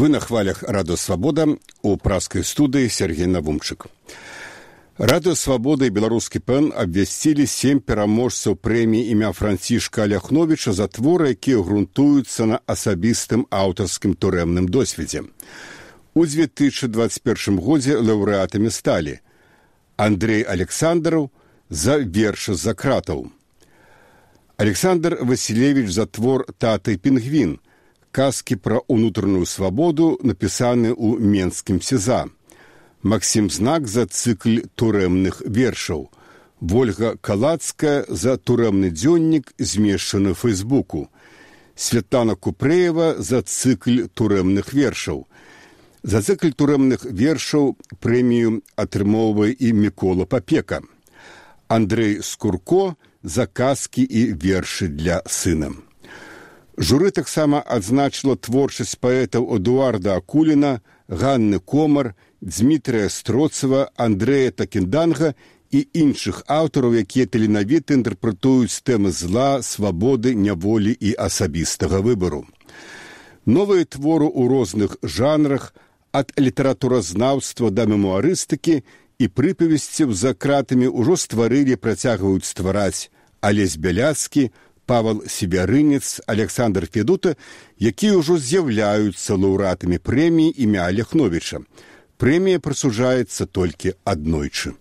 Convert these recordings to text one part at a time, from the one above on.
Вы на хвалях «Радио Свобода», у пражской студии Сергей Навумчик. «Радио Свобода» и «Белорусский ПН» обвясцілі 7 пераможцаў прэміі імя Францішка Аляхновіча за творы, якія грунтуюцца на асабістым аўтарскім турэмным досведзе. У 2021 годзе лаўрэатамі сталі Андрей Александров за вершы з-за кратаў, Александр Василевич за твор «Тата і пінгвін», казкі пра ўнутраную свабоду, напісаны ў Менскім СІЗА, Максим Знак за цыкл турэмных вершаў, Вольга Калацкая за турэмны дзённік, змешчаны ў Фейсбуку, Светлана Купрэева за цыкл турэмных вершаў. За цыкл турэмных вершаў прэмію атрымоўвае і Мікола Папека, Андрей Скурко за казкі і вершы для сына. Журы таксама адзначыла творчасць паэтаў Эдуарда Акуліна, Ганны Комар, Дмітрыя Строцева, Андрэя Такінданга і іншых аўтараў, якія таленавіта інтэрпрэтуюць тэмы зла, свабоды, няволі і асабістага выбару. Новыя творы ў розных жанрах, ад літаратуразнаўства да мемуарыстыкі і прыпавесцяў за кратамі ўжо стварылі, працягваюць ствараць Алесь Бяляцкі, Павел Сібярынец, Александр Федута, якія ўжо з'яўляюцца лаўрэатамі прэміі імя Аляхновіча. Прэмія прысуджаецца толькі аднойчы.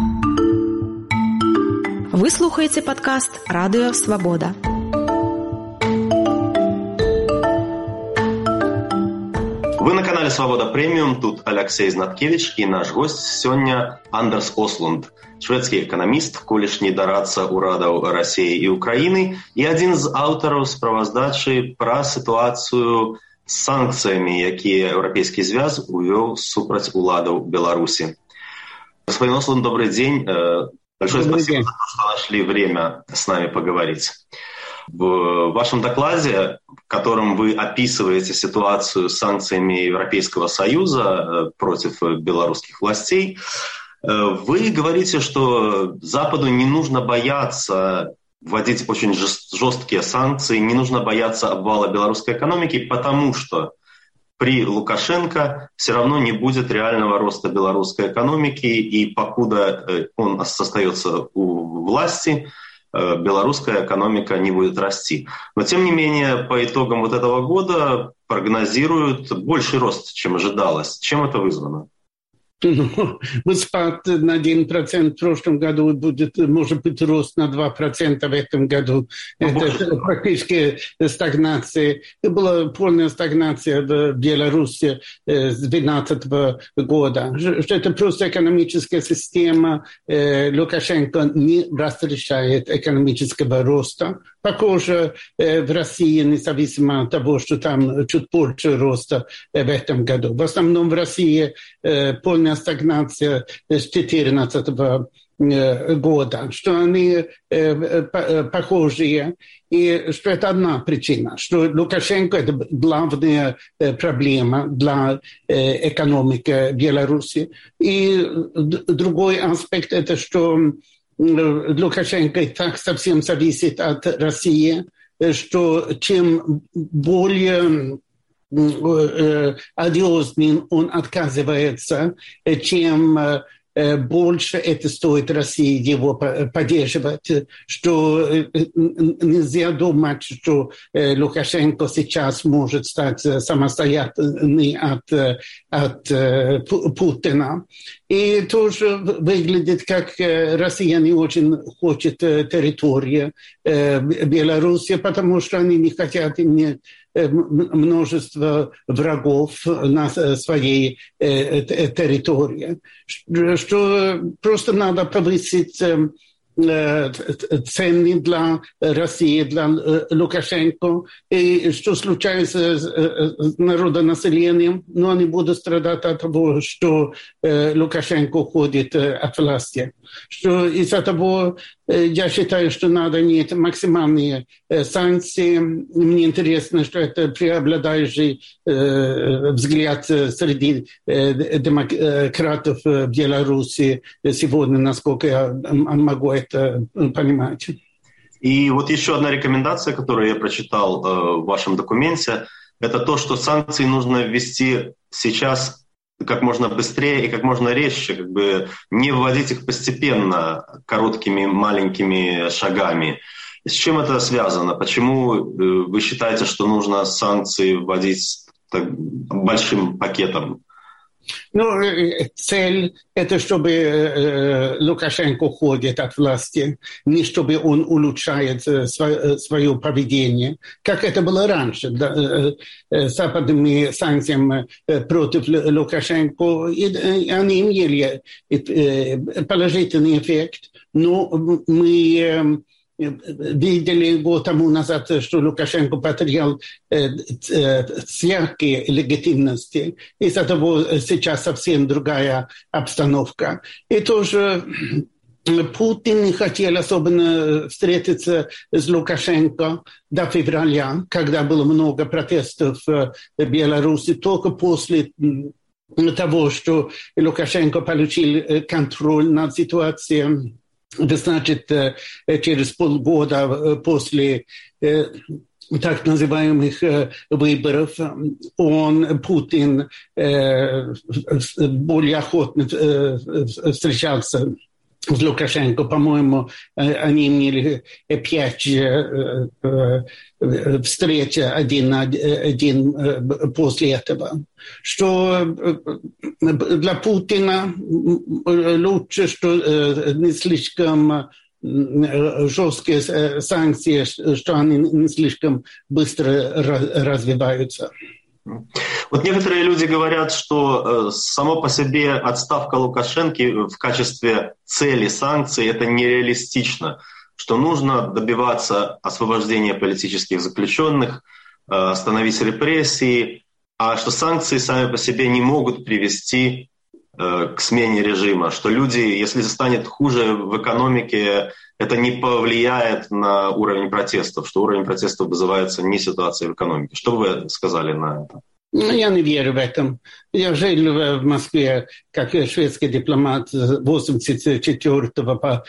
Вы слухаеце падкаст «Радыё Свабода». Вы на канале «Свобода Премиум». Тут Алексей Знаткевич и наш гость сегодня Андерс Ослунд, шведский экономист, колішні дарадца ўрадаў России и Украины и один из авторов справаздачы про ситуацию с санкциями, якія Европейский Звяз увёў супраць уладаў Беларуси. Господин Ослунд, добрый день. Большое спасибо за то, что нашли время с нами поговорить. В вашем докладе, в котором вы описываете ситуацию с санкциями Европейского Союза против белорусских властей, вы говорите, что Западу не нужно бояться вводить очень жесткие санкции, не нужно бояться обвала белорусской экономики, потому что при Лукашенко все равно не будет реального роста белорусской экономики, и покуда он остается у власти, белорусская экономика не будет расти. Но, тем не менее, по итогам вот этого года прогнозируют больший рост, чем ожидалось. Чем это вызвано? Спад на 1% в прошлом году, может быть рост на 2% в этом году. Это практически стагнация. Была полная стагнация в Беларуси с 2012 года. Это просто экономическая система. Лукашенко не разрешает экономического роста. Похоже, в России, независимо от того, что там чуть больше роста в этом году. В основном в России полная стагнация с 2014 года, что они похожие, и что это одна причина, что Лукашенко – это главная проблема для экономики Беларуси. И другой аспект – это что Лукашенко и так совсем зависит от России, что чем более одиозным он отказывается, чем больше это стоит России его поддерживать, что нельзя думать, что Лукашенко сейчас может стать самостоятельным от Путина. И тоже выглядит, как Россия не очень хочет территории Беларуси, потому что они не хотят множество врагов на своей территории. Что просто надо повысить цены для России, для Лукашенко, и что случается с народонаселением, но они будут страдать от того, что Лукашенко уходит от власти. Что из-за того я считаю, что надо иметь максимальные санкции. Мне интересно, что это преобладающий взгляд среди демократов в Беларуси сегодня, насколько я могу это понимать. И вот еще одна рекомендация, которую я прочитал в вашем документе. это то, что санкции нужно ввести сейчас как можно быстрее и как можно резче, как бы не вводить их постепенно, короткими, маленькими шагами. С чем это связано? Почему вы считаете, что нужно санкции вводить так большим пакетом? Ну, цель – это чтобы Лукашенко уходит от власти, не чтобы он улучшает свое поведение, как это было раньше, западными санкциями против Лукашенко. И они имели положительный эффект, но мы видели год тому назад, что Лукашенко потерял всякие легитимности. Из-за того сейчас совсем другая обстановка. И тоже Путин не хотел особенно встретиться с Лукашенко до февраля, когда было много протестов в Беларуси, только после того, что Лукашенко получил контроль над ситуацией. Значит, через полгода после так называемых выборов Путин более охотно встречался с Лукашенко. По-моему, они имели 5 встреч один после этого. Что для Путина лучше, что не слишком жесткие санкции, что они не слишком быстро развиваются. Вот некоторые люди говорят, что само по себе отставка Лукашенко в качестве цели санкций – это нереалистично, что нужно добиваться освобождения политических заключенных, остановить репрессии, а что санкции сами по себе не могут привести к смене режима, что люди, если станет хуже в экономике, это не повлияет на уровень протестов, что уровень протестов вызывается не ситуацией в экономике. Что бы вы сказали на это? Я не верю в это. Я жил в Москве как шведский дипломат с 1984 по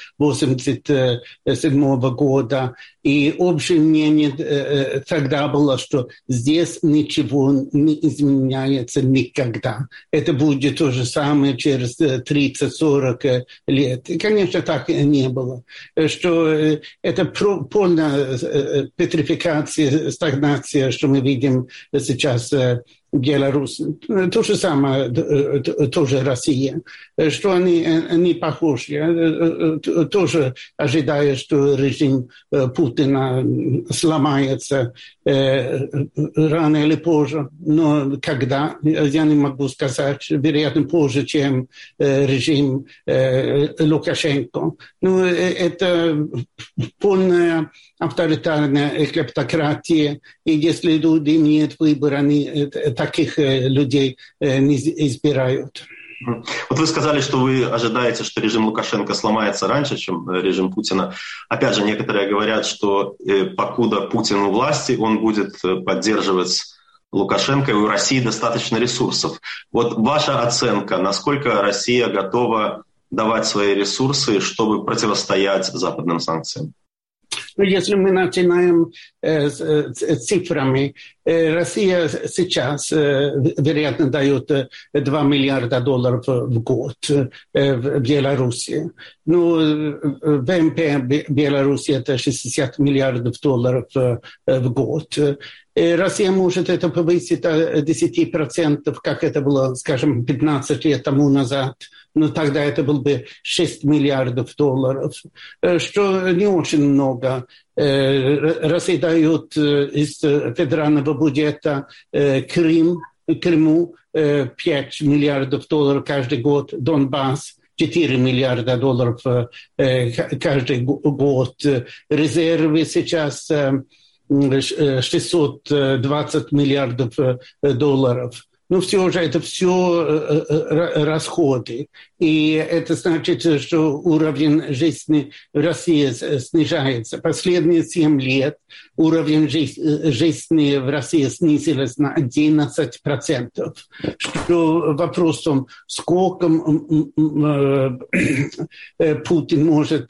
1987 года. И общее мнение тогда было, что здесь ничего не изменяется никогда. Это будет то же самое через 30-40 лет. И, конечно, так и не было. Что это полная петрификация, стагнация, что мы видим сейчас в Беларуси. То же самое, тоже Россия. Что они похожи. Тоже ожидая, что режим Путина сломается рано или позже. Но когда, я не могу сказать, вероятно, позже, чем режим Лукашенко. Но это полная авторитарная клептократия. И если люди имеют выбор, они таких людей не избирают. Вот вы сказали, что вы ожидаете, что режим Лукашенко сломается раньше, чем режим Путина. Опять же, некоторые говорят, что покуда Путин у власти, он будет поддерживать Лукашенко, и у России достаточно ресурсов. Вот ваша оценка, насколько Россия готова давать свои ресурсы, чтобы противостоять западным санкциям? Если мы начинаем с цифрами, Россия сейчас, вероятно, дает $2 миллиарда в год в Беларуси. Ну, ВМП Беларуси – это $60 миллиардов в год. Россия может это повысить до 10%, как это было, скажем, 15 лет тому назад. Но тогда это было бы $6 миллиардов, что не очень много. Россия дает из федерального бюджета Крыму $5 миллиардов каждый год, Донбасс $4 миллиарда каждый год. Резервы сейчас $620 миллиардов. Но все же это все расходы. И это значит, что уровень жизни в России снижается. Последние 7 лет уровень жизни в России снизился на 11%. Что вопросом, сколько Путин может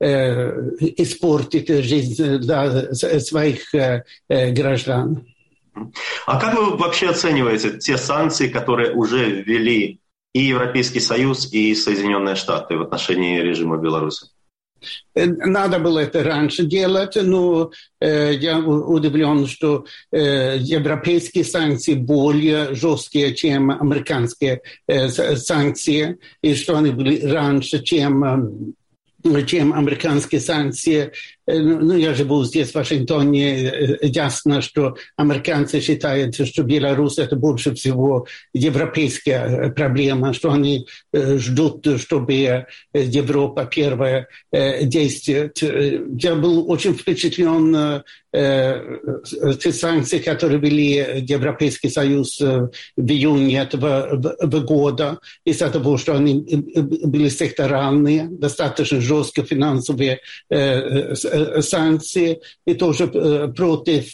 испортить жизнь для своих граждан. А как вы вообще оцениваете те санкции, которые уже ввели и Европейский Союз, и Соединенные Штаты в отношении режима Беларуси? Надо было это раньше делать, но я удивлен, что европейские санкции более жесткие, чем американские санкции, и что они были раньше, чем американские санкции. Ну, я живу здесь, в Вашингтоне. Ясно, что американцы считают, что Беларусь – это больше всего европейская проблема, что они ждут, чтобы Европа первая действует. Я был очень впечатлен те санкции, которые ввели Европейский Союз в июне этого года, из-за того, что они были секторальные, достаточно жесткие финансовые санкции, и тоже против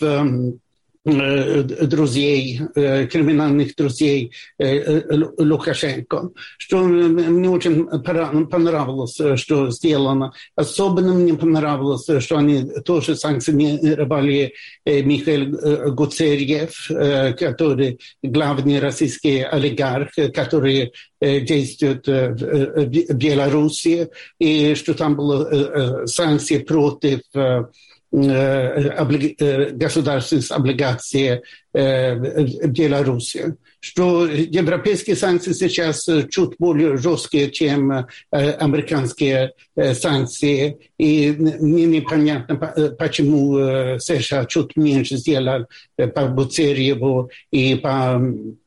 друзей, криминальных друзей Лукашенко. Что мне очень понравилось, что сделано. Особенно мне понравилось, что они тоже санкционировали Михаил Гуцерьев, который главный российский олигарх, который действует в Беларуси, и что там были санкции против государственных облигаций в Беларуси. Что европейские санкции сейчас чуть более жесткие, чем американские санкции. И мне непонятно, почему США чуть меньше сделал по Гуцерьеву и по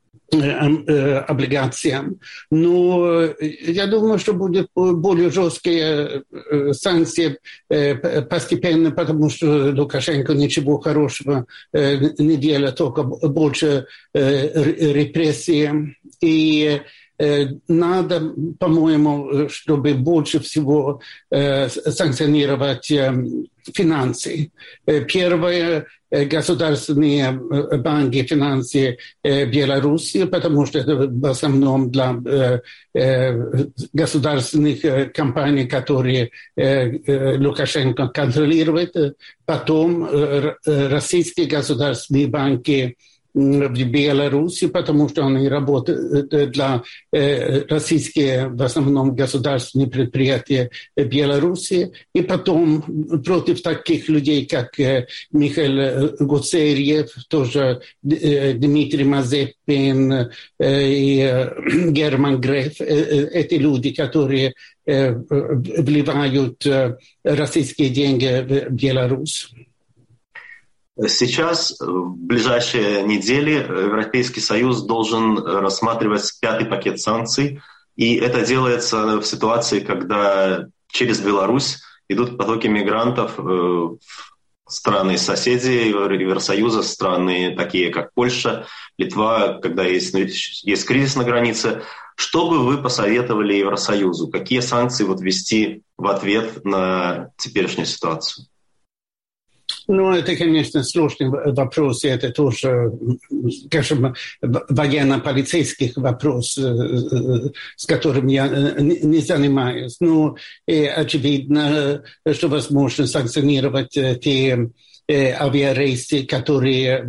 облигациям. Но я думаю, что будут более жесткие санкции постепенно, потому что Лукашенко ничего хорошего не делает, только больше репрессий. И надо, по-моему, чтобы больше всего санкционировать финансы. Первое – государственные банки, финансы Беларуси, потому что это в основном для государственных компаний, которые Лукашенко контролирует. Потом российские государственные банки в Беларуси, потому что они работают для российские, в основном, государственные предприятия Беларуси. И потом против таких людей, как Михаил Гуцерьев, тоже Дмитрий Мазепин и Герман Греф, эти люди, которые вливают российские деньги в Беларусь. Сейчас, в ближайшие недели, Европейский Союз должен рассматривать 5-й пакет санкций. И это делается в ситуации, когда через Беларусь идут потоки мигрантов в страны-соседи Евросоюза, страны такие, как Польша, Литва, когда есть кризис на границе. Что бы вы посоветовали Евросоюзу? Какие санкции ввести в ответ на теперешнюю ситуацию? Ну, это, конечно, сложный вопрос, и это тоже, скажем, военно-полицейский вопрос, с которым я не занимаюсь. Но очевидно, что возможно санкционировать те авиарейсы, которые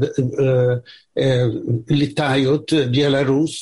летают в Беларусь,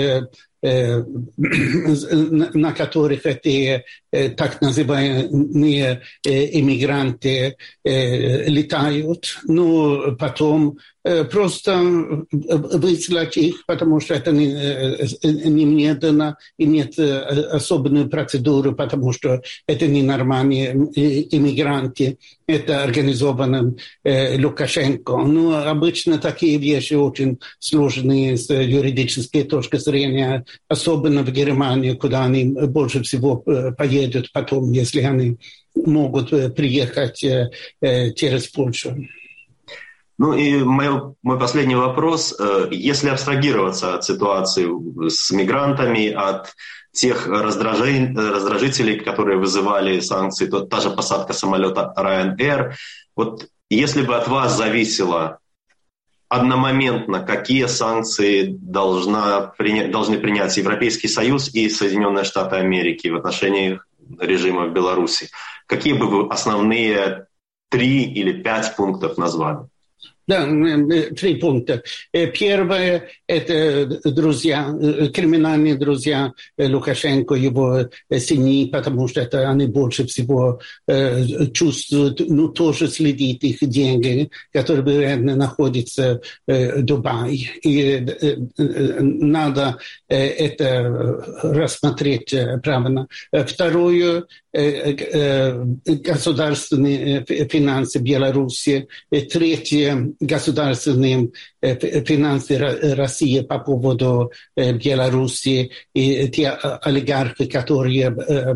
на которых эти так называемые иммигранты летают, но потом просто выслать их, потому что это немедленно и нет особенной процедуры, потому что это не нормальные иммигранты, это организовано Лукашенко. Но обычно такие вещи очень сложные с юридической точки зрения, особенно в Германии, куда они больше всего поедут потом, если они могут приехать через Польшу. Ну и мой последний вопрос. Если абстрагироваться от ситуации с мигрантами, от тех раздражителей, которые вызывали санкции, то та же посадка самолета Ryanair, вот если бы от вас зависело одномоментно, какие санкции должны принять Европейский Союз и Соединенные Штаты Америки в отношении режима в Беларуси, какие бы вы основные 3 или 5 пунктов назвали? Да, 3 пункта. Первое – это друзья, криминальные друзья Лукашенко, его семьи, потому что это они больше всего чувствуют, тоже следят их деньги, которые, вероятно, находятся в Дубае. И надо это рассмотреть правильно. Второе – государственные финансы Беларуси. Третье – государственные финансы России по поводу Беларуси и те олигархи, которые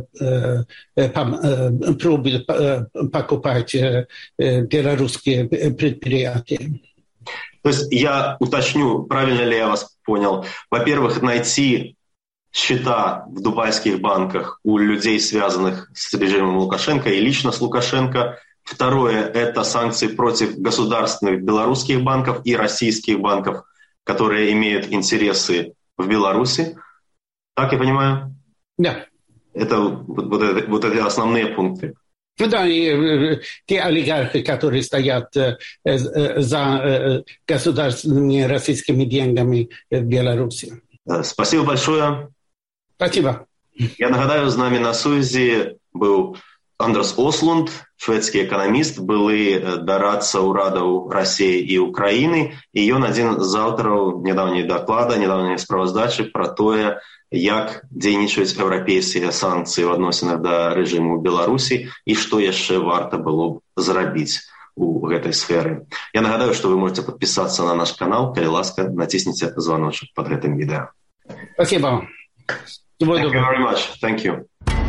пробуют покупать белорусские предприятия. То есть я уточню, правильно ли я вас понял. Во-первых, найти счета в дубайских банках у людей, связанных с режимом Лукашенко и лично с Лукашенко. Второе – это санкции против государственных белорусских банков и российских банков, которые имеют интересы в Беларуси. Так я понимаю? Да. Это вот эти основные пункты. Ну да, и те олигархи, которые стоят за государственными российскими деньгами в Беларуси. Спасибо большое. Спасибо. Я нагадаю, з нами на сувязі був Андрес Ослунд, шведский экономист, былы дарадца ўрадаў России и Украины, и он один из авторов недавнего доклада, недавней справаздачи про то, як дзейнічаюць еўрапейскія санкцыі ў адносінах да рэжыму Беларусі і што яшчэ варта было б зрабіць у гэтай сферы. Я нагадаю, что вы можете подписаться на наш канал, калі ласка, націсніце званочак под гэтым відэо. Спасибо. Thank you very much. Thank you.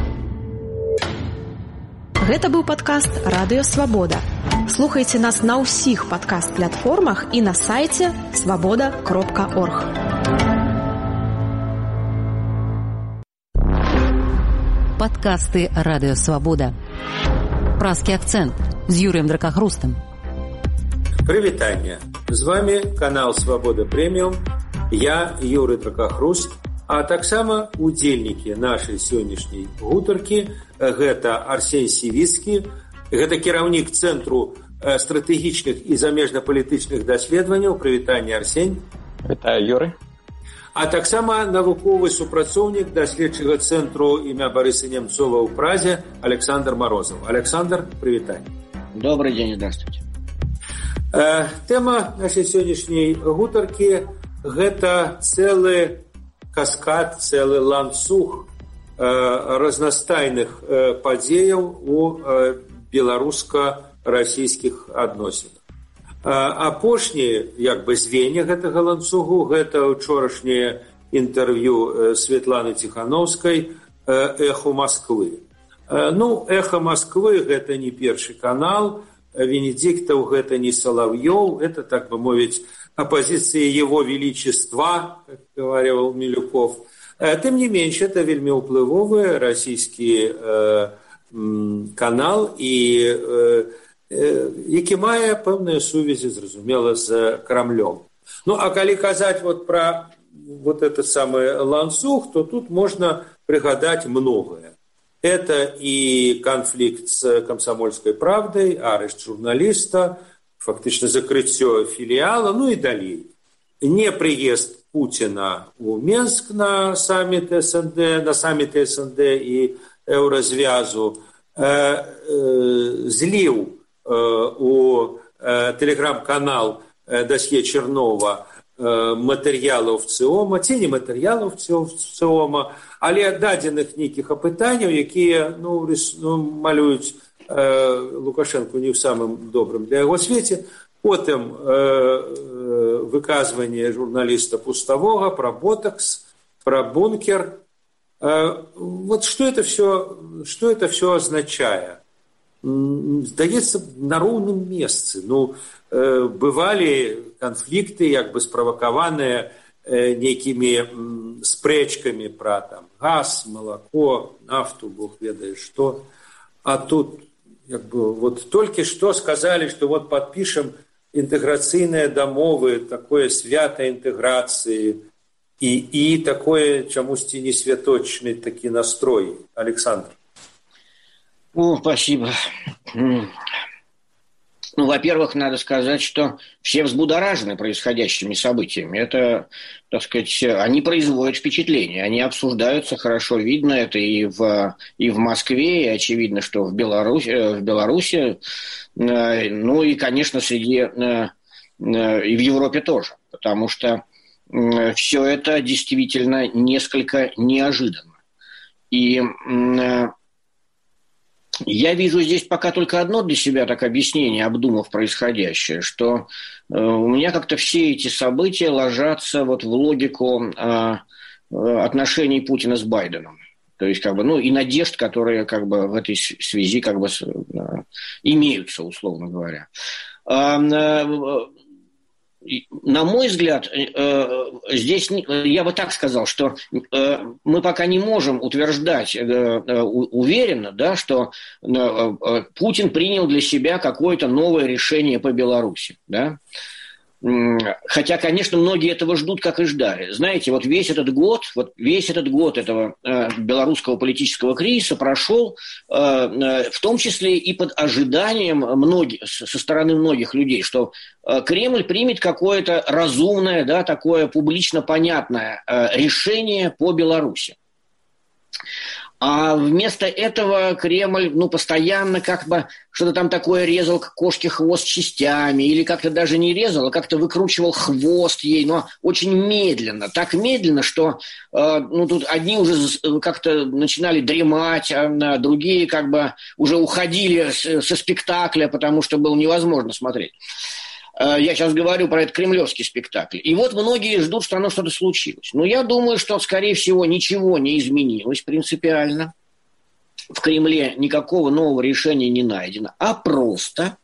Гэта быў падкаст «Радыё Свабода». Слухайце нас на ўсіх падкаст-платформах і на сайце свабода.орг. Подкасты «Радио Свобода». Праский акцент с Юрием Дракохрустом. Привитание. С вами канал «Свобода Премиум». Я Юрий Дракохруст. А таксама удзельнікі нашай сённяшняй гутаркі гэта Арсень Сівіцкі, гэта кіраўнік Цэнтру стратэгічных і замежнапалітычных даследаванняў. Прывітанне, Арсень. Вітаю, Юрый. А таксама навуковы супрацоўнік даследчага цэнтру імя Барыса Немцова ў Празе Александр Морозов. Александр, прывітанне. Добрый день, здравствуйте. Тэма нашай сённяшняй гутаркі гэта цэлы каскад, цэлы ланцуг разнастайных падзеяў у беларуска-расійскіх адносінах. Апошняе, як бы, звенья гэтага ланцугу, гэта учорашняе інтэрв'ю Светланы Ціхановскай «Эхо Москвы». Ну, «Эхо Москвы» – гэта не першы канал, Венедиктов – гэта не Соловьев, это, так бы мовить, оппозиция Его Величества, как говорил Милюков. Тем не менш, это вельмі ўплывовы расійскі канал, які мае пэўныя сувязі, зразумела, з Крамлем. Ну, а калі казаць вот про вот этот самый ланцуг, то тут можно пригадать многое. Это и конфликт с «Комсомольской правдой», арешт журналиста, фактично закрытие филиала, ну и далее. Не приезд Путина в Минск на саммит СНД, и Еврозвязу, злил у телеграм-канал «Досье Чернова» матэрыялаў ЦИОМа, ці не матэрыялаў ЦИОМа, але дадзеных нейкіх апытанняў, якія малююць Лукашенко не ў самым добрым для яго свеце. Потым выказванне журналиста Пустового про ботокс, про бункер. Вот что это все означает? Здаецца, на роўным месцы. Бывалі канфлікты, як бы справакаваныя нейкімі спрэчкамі пра там газ, малако, нафту, бог ведае што. А тут как бы вот только что сказали, что вот подпишем интеграционные домовы, такое свято интеграции и такое чамусьці не святочный таки настрой. Александр. Спасибо. во-первых, надо сказать, что все взбудоражены происходящими событиями. Это, так сказать, они производят впечатление, они обсуждаются, хорошо видно это и в Москве, и очевидно, что в Беларуси, ну и, конечно, и в Европе тоже, потому что все это действительно несколько неожиданно. И я вижу здесь пока только одно для себя так объяснение, обдумав происходящее, что у меня как-то все эти события ложатся вот в логику отношений Путина с Байденом. То есть, и надежд, которые в этой связи имеются, условно говоря. На мой взгляд, здесь я бы так сказал, что мы пока не можем утверждать уверенно, да, что Путин принял для себя какое-то новое решение по Беларуси. Да? Хотя, конечно, многие этого ждут, как и ждали. Знаете, весь этот год этого белорусского политического кризиса прошел, в том числе и под ожиданием со стороны многих людей, что Кремль примет какое-то разумное, да, такое публично понятное решение по Беларуси. А вместо этого Кремль, постоянно что-то там такое резал, как кошке хвост частями, или как-то даже не резал, а как-то выкручивал хвост ей, но очень медленно. Так медленно, что тут одни уже как-то начинали дремать, а другие уже уходили со спектакля, потому что было невозможно смотреть. Я сейчас говорю про этот кремлевский спектакль. И многие ждут, что оно что-то случилось. Но я думаю, что, скорее всего, ничего не изменилось принципиально. В Кремле никакого нового решения не найдено. А просто,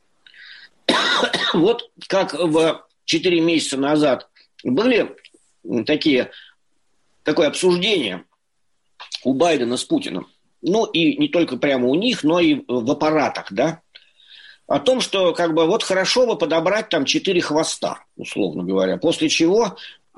как 4 месяца назад были такое обсуждение у Байдена с Путиным. И не только прямо у них, но и в аппаратах, да. О том, что хорошо бы подобрать 4 хвоста, условно говоря. После чего,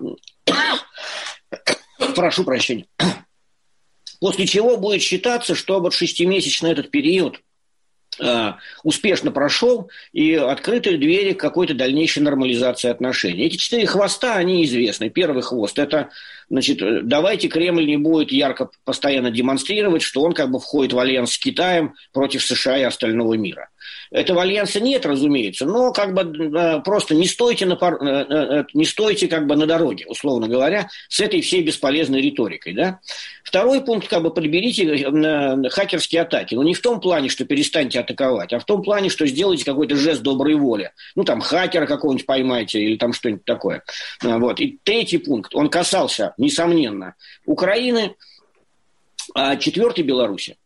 прошу прощения, после чего будет считаться, что 6-месячный этот период успешно прошел и открыты двери к какой-то дальнейшей нормализации отношений. Эти 4 хвоста, они известны. Первый хвост – это, давайте Кремль не будет ярко постоянно демонстрировать, что он входит в альянс с Китаем против США и остального мира. Этого альянса нет, разумеется, но просто не стойте на дороге, условно говоря, с этой всей бесполезной риторикой. Да? Второй пункт, подберите хакерские атаки. Но не в том плане, что перестаньте атаковать, а в том плане, что сделайте какой-то жест доброй воли. Хакера какого-нибудь поймайте или что-нибудь такое. И третий пункт, он касался, несомненно, Украины, а четвертый – Беларуси.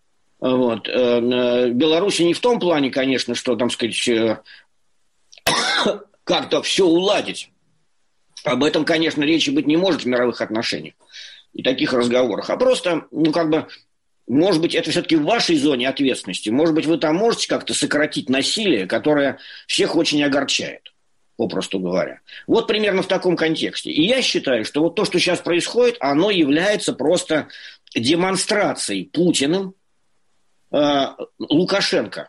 Беларуси не в том плане, конечно, что, как-то все уладить. Об этом, конечно, речи быть не может в мировых отношениях и таких разговорах. А просто, может быть, это все-таки в вашей зоне ответственности. Может быть, вы там можете как-то сократить насилие, которое всех очень огорчает, попросту говоря. Примерно в таком контексте. И я считаю, что то, что сейчас происходит, оно является просто демонстрацией Путиным, Лукашенко,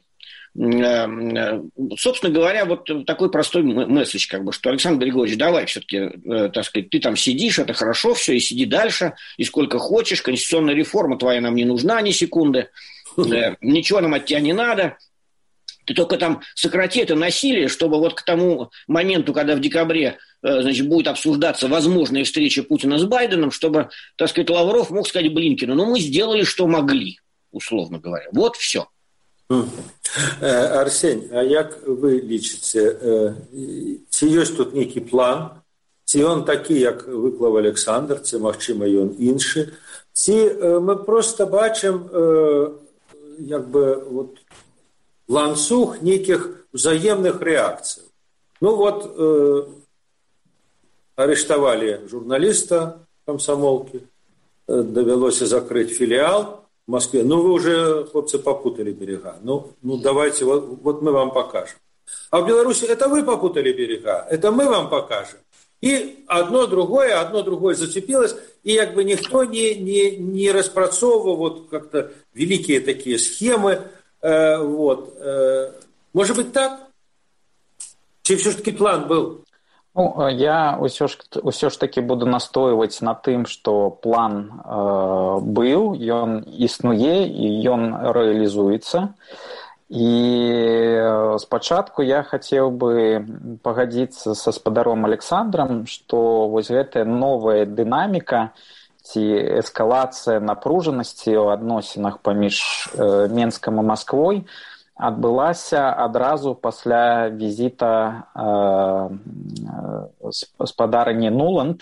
собственно говоря, такой простой месседж, что Александр Григорьевич, давай все-таки, ты там сидишь, это хорошо все, и сиди дальше, и сколько хочешь, конституционная реформа твоя нам не нужна ни секунды, ничего нам от тебя не надо, ты только сократи это насилие, чтобы к тому моменту, когда в декабре, будет обсуждаться возможная встреча Путина с Байденом, чтобы, Лавров мог сказать Блинкину, мы сделали, что могли. Условно говоря. Все. Арсень, а як вы лічыце, ці ёсць тут нейкі план, ці ён такі, як выклаў Александр, ці, магчыма, ён іншы, ці мы проста бачым ланцуг нейкіх узаемных рэакцый. Арыштавалі журналіста камсамолкі, давялося закрыць філіал в Москве. Вы уже, хлопцы, попутали берега. Давайте, мы вам покажем. А в Беларуси это вы попутали берега, это мы вам покажем. И одно другое зацепилось, и никто не распрацовывал как-то великие такие схемы. Может быть, так? Ці все ж таки план был? Ну, я ўсё ж таки буду настойваць на тым, што план быў, ён існуе і ён рэалізуецца. І спачатку я хацеў бы пагадзіцца са спадаром Александрам, што вось гэтая новая дынаміка ці эскалацыя напружанасці ў адносінах паміж Менскам і Масквой адбылася адразу пасля візіта спадарыні Нуланд,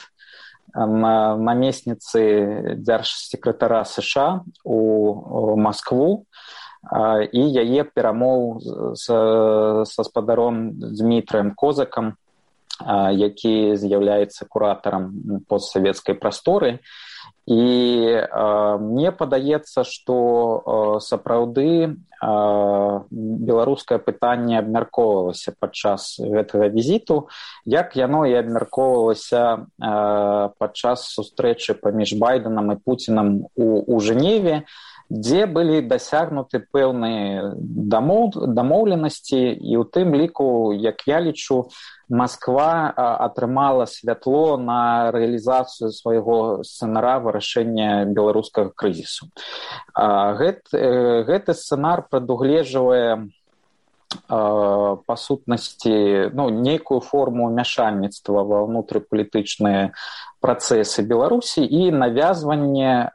намесніцы дзяржсекратара США у Маскву, і яе перамоў са спадаром Дмітрыем Козакам, які з'яўляецца куратарам постсавецкай прасторы. І мне падаецца, што сапраўды беларускае пытанне абмяркоўвалася падчас гэтага візіту, як яно і абмяркоўвалася падчас сустрэчы паміж Байденам і Пуцінам у Жэневе, дзе былі дасягнуты пэўныя дамоўленасці, і ў тым ліку, як я лічу, Масква атрымала святло на рэалізацыю свайго сцэнара вырашэння беларускага крызісу. Гэты сцэнар прадугледжвае па сутнасці нейкую форму ўмяшальніцтва ва ўнутрыпалітычныя працэсы Беларусі і навязванне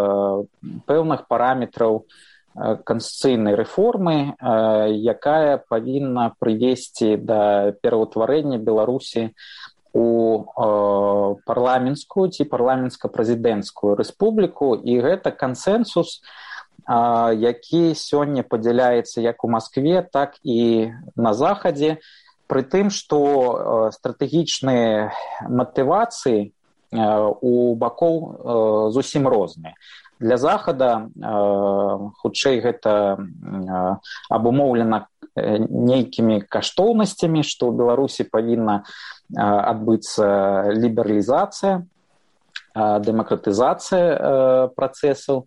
пэўных параметраў канстытуцыйнай рэформы, якая павінна прывесці да пераўтварэння Беларусі у парламенцкую ці парламенцка-прэзідэнцкую рэспубліку. І гэта кансэнсус, які сёння падзяляецца як у Маскве, так і на Захадзе, пры тым, што стратэгічныя матывацыі у бакоў зусім розныя. Для Захада хутчэй гэта абумоўлена нейкімі каштоўнасцямі, што ў Беларусі павінна адбыцца лібералізацыя, дэмакратызацыя працэсаў.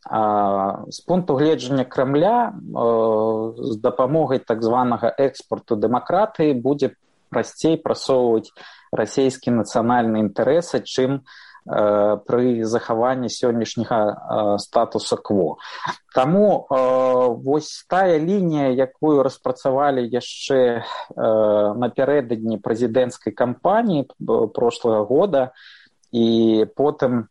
З пункту гледжання Крамля з дапамогай так званага экспорту дэмакратыі будзе прасцей прасоўваць расійскі нацыянальны інтарэсы, чым пры захаванні сённяшняга статуса кво. Таму вось тая лінія, якую распрацавалі яшчэ напярэдадні прэзідэнцкай кампаніі прошлага года, і потым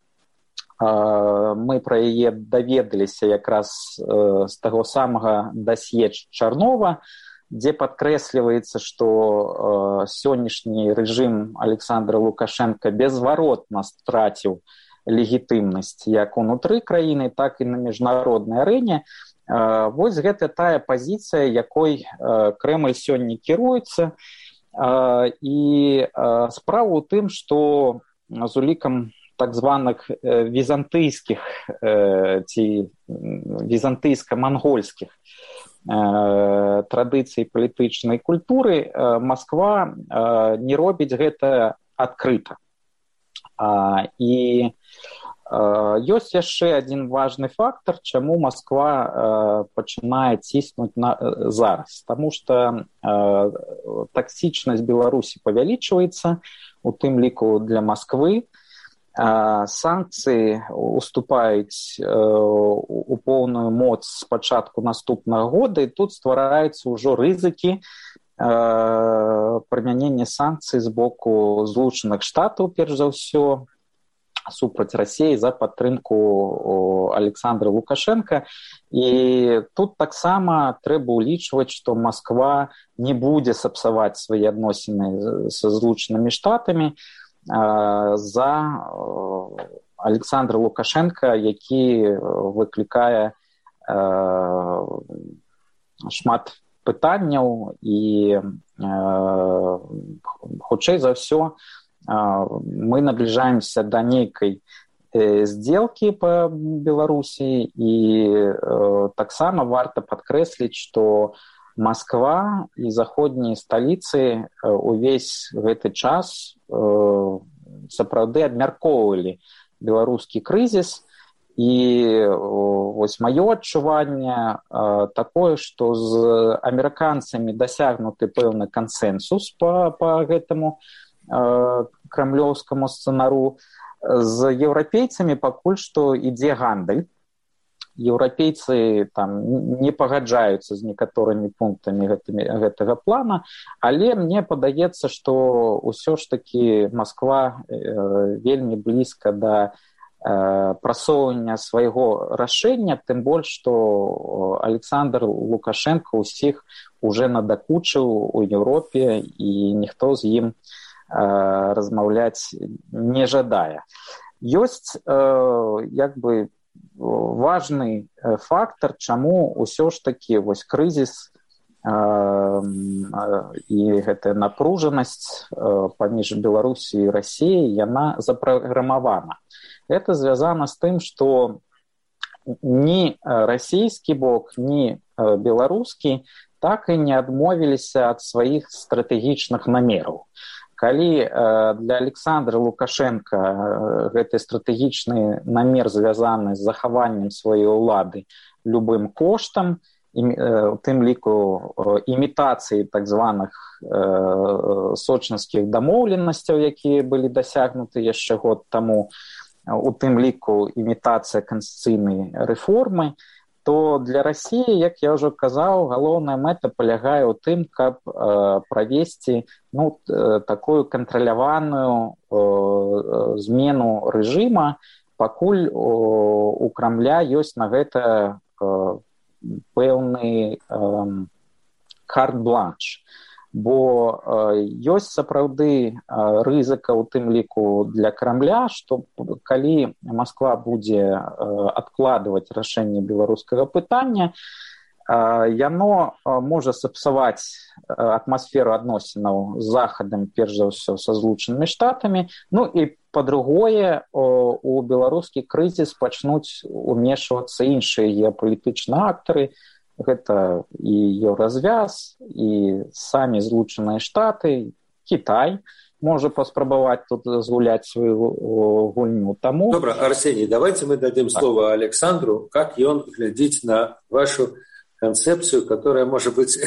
мы пра яе даведаліся якраз з таго самага дасье Чарнова, дзе падкрэсліваецца, што сённяшні рэжым Александра Лукашенка беззваротна страціў легітымнасць як унутры краіны, так і на міжнароднай арэне. Вось гэта тая пазіцыя, якой Крэмль сёння кіруецца. І справа ў тым, што з улікам так званых візантыйскіх ці візантыйска-мангольскіх традыцый палітычнай культуры Масква не робіць гэта адкрыта. І ёсць яшчэ адзін важны фактар, чаму Масква пачынае ціснуць зараз. Таму што таксічнасць Беларусі павялічваецца, у тым ліку для Масквы. Санкцыі уступаюць у поўную моц з пачатку наступнага года, і тут ствараюцца ўжо рызыкі прымянення санкцый з боку Злучаных Штатаў, перш за ўсё, супраць Расіі за падтрымку Александра Лукашенка. І тут таксама трэба ўлічваць, што Масква не будзе сапсаваць свае адносіны са Злучанымі Штатамі за Александра Лукашенка, які выклікае шмат пытанняў, і хутчэй за ўсё мы набліжаемся да нейкай здзелкі па Беларусі, і таксама варта падкрэсліць, што Масква і заходнія сталіцы увесь гэты час сапраўды абмяркоўвалі беларускі крызіс, І вось маё адчуванне такое, што з амерыканцамі дасягнуты пэўны кансэнсус па гэтаму крамлёўскаму сцэнару. З еўрапейцамі пакуль што ідзе гандаль. Еўрапейцы там не пагаджаюцца з некаторымі пунктамі гэтага плана, але мне падаецца, што ўсё ж такі Масква вельмі блізка да прасоўвання свайго рашэння, тым больш, што Александр Лукашенко ўсіх уже надакучыў у Еўропе, і ніхто з ім размаўляць не жадае. Ёсць як бы важны фактор, чаму ўсё ж такі вось крызіс і гэтая напружанасць паміж Беларусі і Расіяй, яна запраграмавана. Это звязана з тым, што ні расійскі бок, ні беларускі так і не адмовіліся ад сваіх стратэгічных намераў. Калі для Александра Лукашенка гэты стратэгічны намер звязаны з захаваннем сваёй улады любым коштам, у тым ліку імітацыі так званых сочынскіх дамоўленасцяў, якія былі дасягнуты яшчэ год таму, у тым ліку імітацыя канстытуцыйнай рэформы, то для Расіі, як я ўжо казаў, галоўная мэта палягае ў тым, каб правесці такую кантраляваную змену рэжыма, пакуль у Крамля ёсць на гэта пэўны карт-бланш. Бо ёсць сапраўды рызыка ў тым ліку для Крамля, што калі Масква будзе адкладваць рашэнне беларускага пытання, яно можа сапсаваць атмасферу адносінаў з Захадам, перш за ўсё са Злучанымі Штатамі, і па-другое, у беларускі крызіс пачнуць умешвацца іншыя геапалітычныя актары. Гэта і Еўразвяз, і самі Злучаныя Штаты, Кітай можа паспрабаваць тут згуляць сваю гульню. Таму... Добра, Арсений, давайте мы дадим слово Александру, как ён глядзіць на вашу концепцию, которая может быть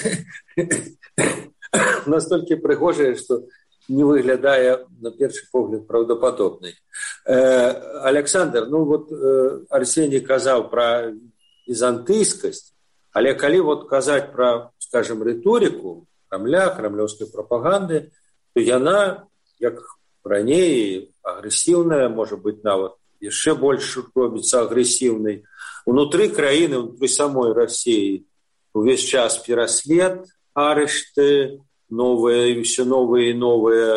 настолько прыгожая, что не выглядае на першы погляд правдападобнай. Александр, Арсений казаў пра візантыйскасць, але калі казаць пра, скажем, рыторыку Крамля, крамлёўскай прапаганды, то яна, як раней, агрэсіўная, можа быць, нават яшчэ больш робіцца агрэсіўнай. Унутры краіны, унутры самой Расіі увесь час пераслед, арышты, ўсё новыя і новыя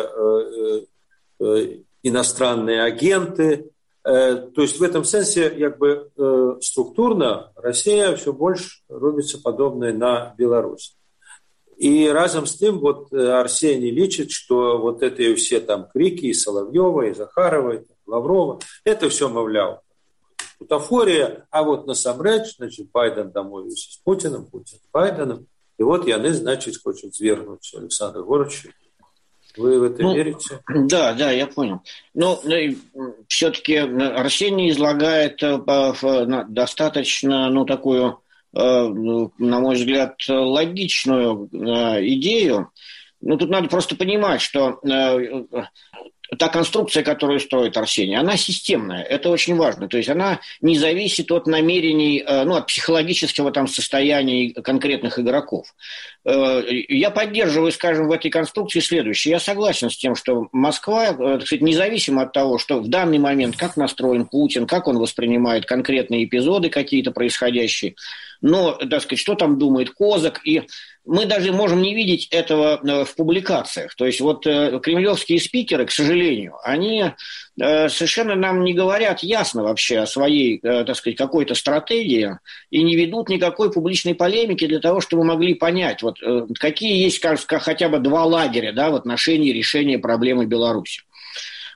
иностранные агенты. То есть в этом сенсе структурно Россия все больше робится подобной на Беларусь. И разом с тем Арсений лічит, что эти все там крики и Соловьева, и Захарова, и Лаврова, это все, мовляв, бутафория, а насамрэч, Байден домовился с Путиным, Путин с Байденом, и яны, хочет свергнуть Александра Горовича. Вы в это верите? Да, я понял. Но все-таки Арсений излагает достаточно, такую, на мой взгляд, логичную идею. Тут надо просто понимать, что та конструкция, которую строит Арсений, она системная. Это очень важно. То есть она не зависит от намерений, от психологического состояния конкретных игроков. Я поддерживаю, скажем, в этой конструкции следующее. Я согласен с тем, что Москва, независимо от того, что в данный момент, как настроен Путин, как он воспринимает конкретные эпизоды какие-то происходящие, но, что там думает Козак, и мы даже можем не видеть этого в публикациях. То есть кремлевские спикеры, к сожалению, они совершенно нам не говорят ясно вообще о своей, какой-то стратегии и не ведут никакой публичной полемики для того, чтобы мы могли понять, какие есть, хотя бы два лагеря в отношении решения проблемы Беларуси.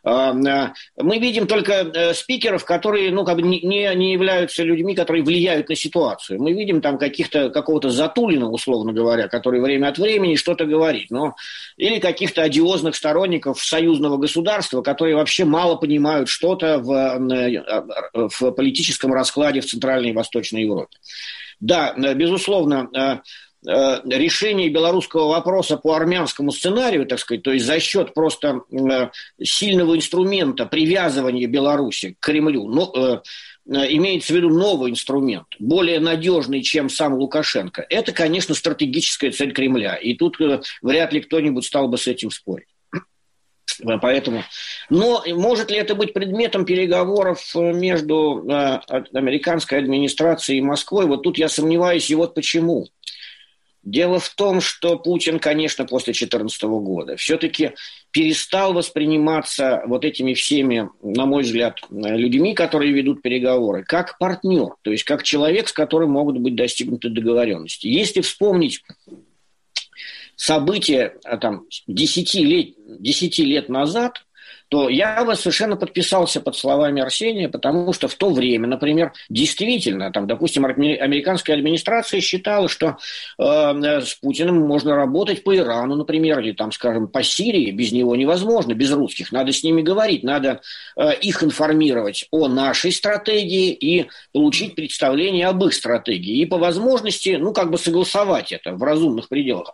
Мы видим только спикеров, которые не являются людьми, которые влияют на ситуацию. Мы видим там какого-то Затулина, условно говоря, который время от времени что-то говорит. Или каких-то одиозных сторонников союзного государства, которые вообще мало понимают что-то в политическом раскладе в Центральной и Восточной Европе. Да, безусловно, решение белорусского вопроса по армянскому сценарию, так сказать, то есть за счет просто сильного инструмента привязывания Беларуси к Кремлю, имеется в виду новый инструмент, более надежный, чем сам Лукашенко, это, конечно, стратегическая цель Кремля. И тут вряд ли кто-нибудь стал бы с этим спорить. Поэтому, но может ли это быть предметом переговоров между американской администрацией и Москвой? Вот тут я сомневаюсь, и вот почему. Дело в том, что Путин, конечно, после 2014 года все-таки перестал восприниматься вот этими всеми, на мой взгляд, людьми, которые ведут переговоры, как партнер, то есть как человек, с которым могут быть достигнуты договоренности. Если вспомнить события 10 лет назад, то я совершенно подписался под словами Арсения, потому что в то время, например, действительно, допустим, американская администрация считала, что с Путиным можно работать по Ирану, например, или, скажем, по Сирии, без него невозможно, без русских. Надо с ними говорить, надо их информировать о нашей стратегии и получить представление об их стратегии. И по возможности, согласовать это в разумных пределах.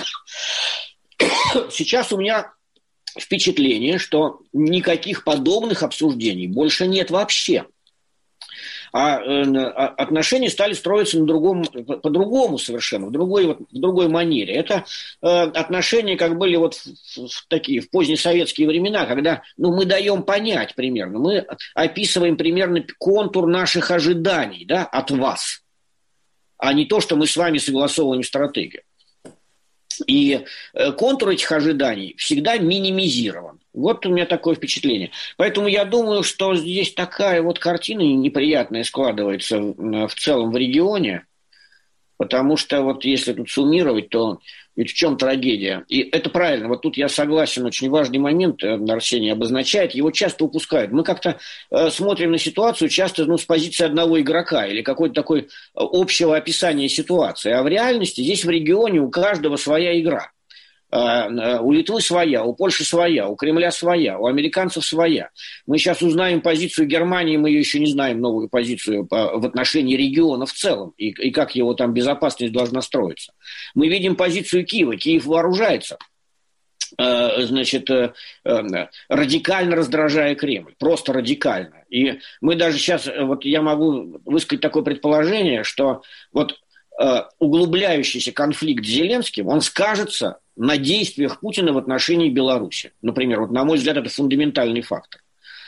Сейчас у меня впечатление, что никаких подобных обсуждений больше нет вообще. А отношения стали строиться по-другому совершенно, в другой манере. Это отношения, как были в позднесоветские времена, когда мы даем понять примерно, мы описываем примерно контур наших ожиданий, да, от вас, а не то, что мы с вами согласовываем стратегию. И контур этих ожиданий всегда минимизирован. Вот у меня такое впечатление. Поэтому я думаю, что здесь такая картина неприятная складывается в целом в регионе. Потому что если тут суммировать, то ведь в чем трагедия? И это правильно. Вот тут я согласен, очень важный момент Арсений обозначает, его часто упускают. Мы как-то смотрим на ситуацию часто с позиции одного игрока или какой-то такой общего описания ситуации. А в реальности здесь в регионе у каждого своя игра. У Литвы своя, у Польши своя, у Кремля своя, у американцев своя. Мы сейчас узнаем позицию Германии, мы ее еще не знаем, новую позицию в отношении региона в целом, и как его там безопасность должна строиться. Мы видим позицию Киева. Киев вооружается, радикально раздражая Кремль, просто радикально. И мы даже сейчас, я могу высказать такое предположение, что углубляющийся конфликт с Зеленским, он скажется на действиях Путина в отношении Беларуси. Например, на мой взгляд, это фундаментальный фактор.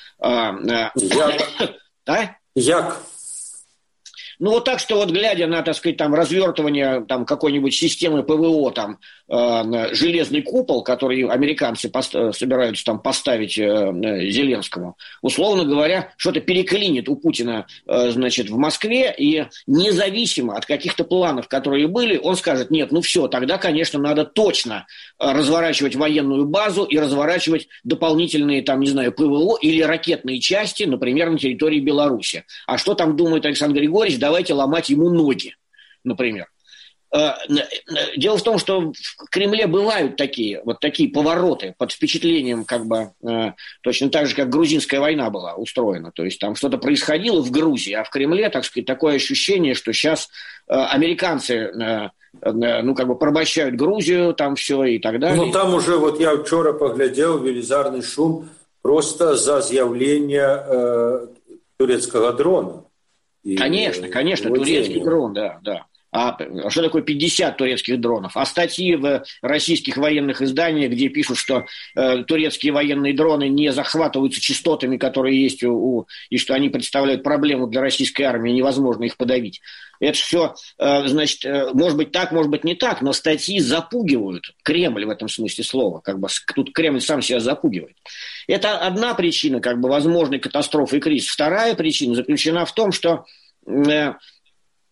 Як? Так что глядя на, развертывание какой-нибудь системы ПВО, железный купол, который американцы собираются поставить Зеленскому, условно говоря, что-то переклинит у Путина, в Москве, и независимо от каких-то планов, которые были, он скажет: нет, все, тогда, конечно, надо точно разворачивать военную базу и разворачивать дополнительные, ПВО или ракетные части, например, на территории Беларуси. А что там думает Александр Григорьевич? Давайте ломать ему ноги, например. Дело в том, что в Кремле бывают такие повороты под впечатлением, точно так же, как грузинская война была устроена. То есть там что-то происходило в Грузии, а в Кремле, такое ощущение, что сейчас американцы порабощают Грузию, там все и так далее. Там уже, я вчера поглядел, велизарный шум просто за з'явление турецкого дрона. Конечно, турецкий дрон, да. А что такое 50 турецких дронов? А статьи в российских военных изданиях, где пишут, что турецкие военные дроны не захватываются частотами, которые есть и что они представляют проблему для российской армии, невозможно их подавить. Это все, может быть так, может быть не так, но статьи запугивают Кремль в этом смысле слова. Тут Кремль сам себя запугивает. Это одна причина возможной катастрофы и кризиса. Вторая причина заключена в том, что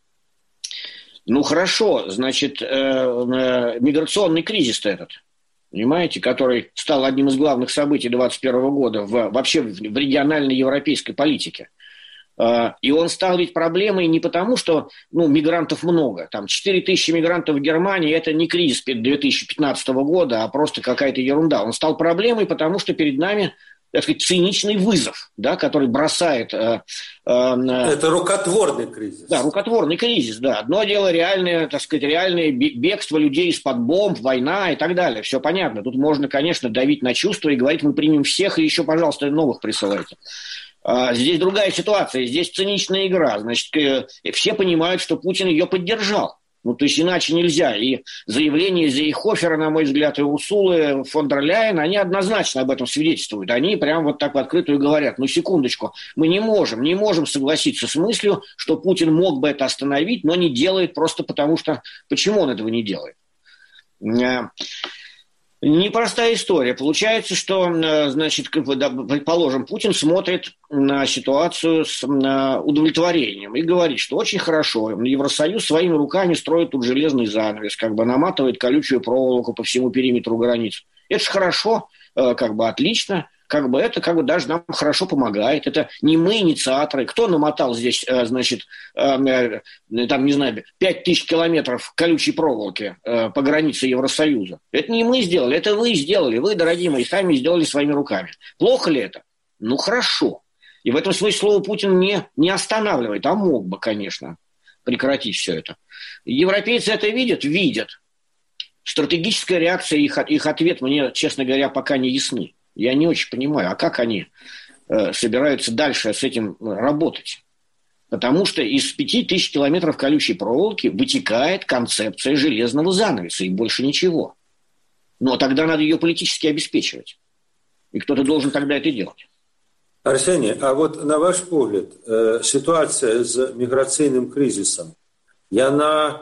миграционный кризис-то этот. понимаете, который стал одним из главных событий 2021 года вообще в региональной европейской политике. И он стал ведь проблемой не потому, что мигрантов много. Там 4 тысячи мигрантов в Германии – это не кризис 2015 года, а просто какая-то ерунда. Он стал проблемой, потому что перед нами, так сказать, циничный вызов, да, который бросает... Это рукотворный кризис. Да, рукотворный кризис, да. Одно дело реальное, так сказать, реальное бегство людей из-под бомб, война и так далее. Все понятно. Тут можно, конечно, давить на чувства и говорить, мы примем всех, и еще, пожалуйста, новых присылайте. Здесь другая ситуация, здесь циничная игра. Значит, все понимают, что Путин ее поддержал. То есть иначе нельзя. И заявления Зейхофера, на мой взгляд, и Урсулы фон дер Ляйен, они однозначно об этом свидетельствуют. Они прям вот так в открытую говорят, секундочку, мы не можем согласиться с мыслью, что Путин мог бы это остановить, но не делает просто потому, что... Почему он этого не делает? Непростая история. Получается, что, значит, предположим, Путин смотрит на ситуацию с удовлетворением и говорит, что очень хорошо, Евросоюз своими руками строит тут железный занавес, наматывает колючую проволоку по всему периметру границ. Это же хорошо, отлично. Это даже нам хорошо помогает. Это не мы инициаторы. Кто намотал здесь, 5000 километров колючей проволоки по границе Евросоюза? Это не мы сделали, это вы сделали. Вы, дорогие мои, сами сделали своими руками. Плохо ли это? Хорошо. И в этом смысле слово Путин не останавливает, а мог бы, конечно, прекратить все это. Европейцы это видят? Видят. Стратегическая реакция, их ответ мне, честно говоря, пока не ясны. Я не очень понимаю, а как они собираются дальше с этим работать? Потому что из 5000 километров колючей проволоки вытекает концепция железного занавеса, и больше ничего. Но тогда надо ее политически обеспечивать. И кто-то должен тогда это делать. Арсений, а вот на ваш погляд, ситуация с миграційним кризисом, яна,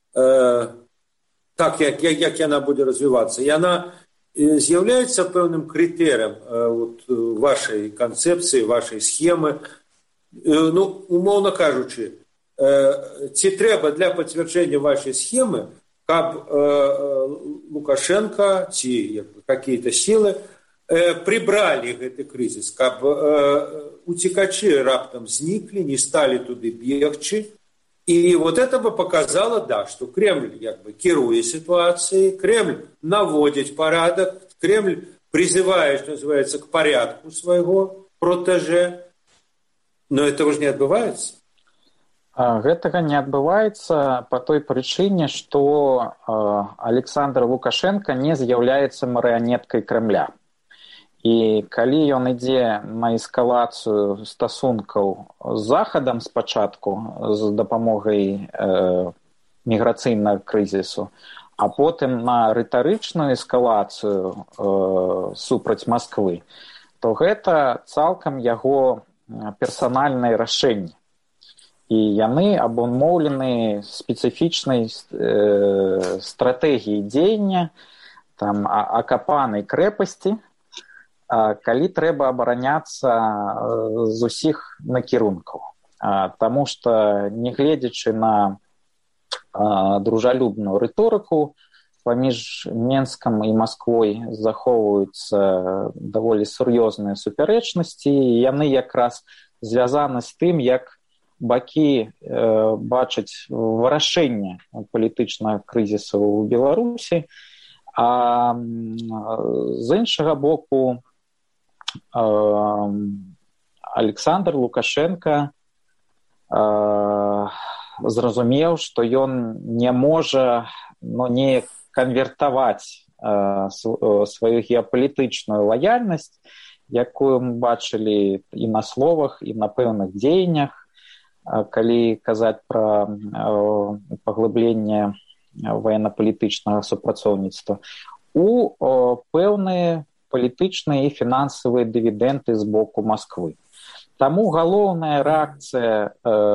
так як яна буде розвиватися, яна з'являється певним критерієм вашої концепції, вашої схеми. Умовно кажучи, ці треба для підтвердження вашої схеми, щоб Лукашенко, ці якісь сили прибрали гэты кризис, щоб утікачі раптом зникли, не стали туди бігчи. И вот это бы показало, да, что Кремль керует ситуацией, Кремль наводит порядок, Кремль призывает, что называется, к порядку своего протеже. Но этого же не отбывается. Гэтага не адбываецца по той прычыне, што Александр Лукашенко не з'яўляецца марыянеткай Кремля. І калі ён ідзе на эскалацыю стасункаў з Захадам спачатку з дапамогай міграцыйнага крызісу, а потым на рытарычную эскалацыю супраць Масквы, то гэта цалкам яго персанальнае рашэнне. І яны абумоўлены спецыфічнай стратэгіяй дзеяння, акапанай крэпасці, калі трэба абараняцца з усіх накірункаў. Таму што, нягледзячы на дружалюбную рыторыку, паміж Менскам і Масквой захоўваюцца даволі сур'ёзныя супярэчнасці, і яны якраз звязаны з тым, як бакі бачаць вырашэнне палітычнага крызісу ў Беларусі, а з іншага боку Александр Лукашенко зразумеў, што ён не можа неяк канвертаваць сваю геапалітычную лаяльнасць, якую мы бачылі і на словах, і на пэўных дзеяннях, калі казаць пра паглыбленне военно-палітычнага супрацоўніцтва, у пэўныя палітычныя і фінансавыя дывідэнды з боку Масквы. Таму галоўная рэакцыя